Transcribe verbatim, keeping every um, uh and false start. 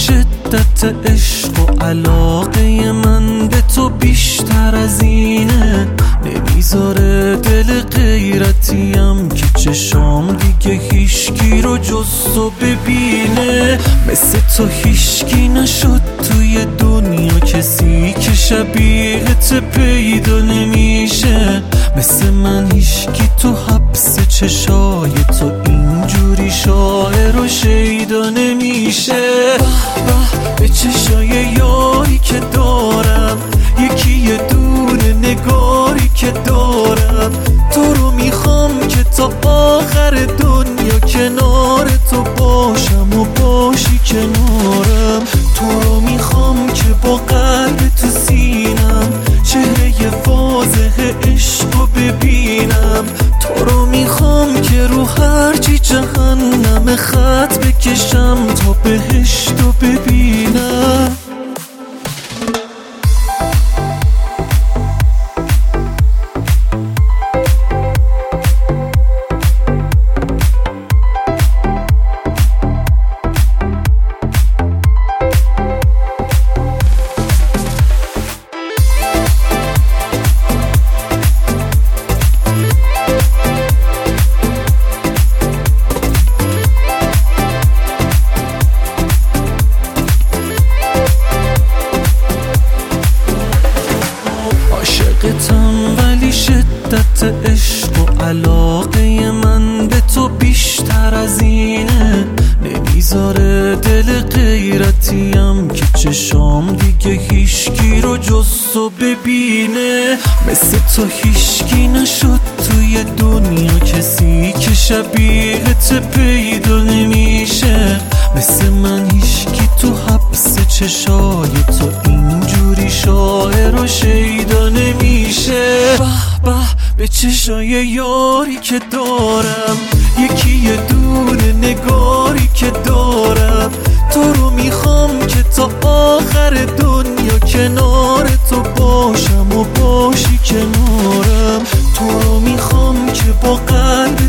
شدت عشق و علاقه من به تو بیشتر از اینه. نمیذاره دل غیرتیم که چشام دیگه هیشکی رو جز تو ببینه. مثل تو هیشکی نشد توی دنیا، کسی که شبیهت پیدا نمیشه. مثل من هیشکی تو حبس چشای تو اینجوری شاعر و شیدا نمیشه. به به چشای یاری که دارم، یکی یه دونه نگاری که دارم. تو رو میخوام که تا آخر دنیا کنار تو باشم و باشی کنارم. تو رو میخوام که با قلب تو سینم چهره واضح عشق رو ببینم. تو رو میخوام که رو هرچی جهنم خط بکشم تا بهشت رو ببینم. عاشقتم ولی شدت عشق و علاقه من به تو بیشتر از اینه. نمیذاره دل غیرتیم که چشام دیگه هیشکی رو جز تو ببینه. مثل تو هیشکی نشد توی دنیا، کسی که شبیهت پیدا نمیشه. مثل من هیشکی تو حبس چشای تو اینجوری شاعر و شیدا نمیشه. به به به چشای یاری که دارم، یکی یه دونه نگاری که دارم. تو رو میخوام که تا آخر دنیا کنار تو باشم و باشی کنارم. تو رو میخوام که با قلب